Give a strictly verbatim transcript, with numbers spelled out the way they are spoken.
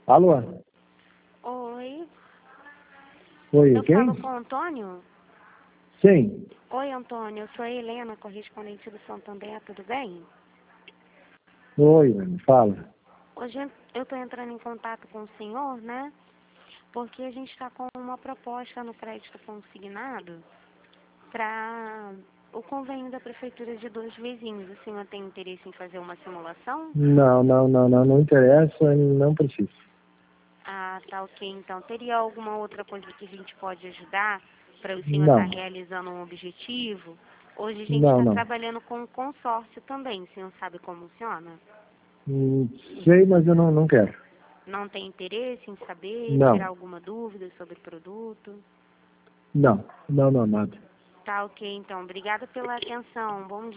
Alô? Oi. Oi, Eu quem? falo com o Antônio? Sim. Oi, Antônio. Eu sou a Helena, correspondente do Santander. Tudo bem? Oi, Ana, fala. Hoje eu estou entrando em contato com o senhor, né? Porque a gente está com uma proposta no crédito consignado para o convênio da Prefeitura de Dois Vizinhos. O senhor tem interesse em fazer uma simulação? Não, não, não, não, não interessa, não preciso. Ah, tá ok. Então, teria alguma outra coisa que a gente pode ajudar para o senhor estar Não, realizando um objetivo? Hoje a gente não, está não. trabalhando com consórcio também. O senhor sabe como funciona? Hum, sei, mas eu não, não quero. Não tem interesse em saber, tirar Não, alguma dúvida sobre o produto? não, não, não, nada. Tá ok, então. Obrigada pela atenção. Bom dia.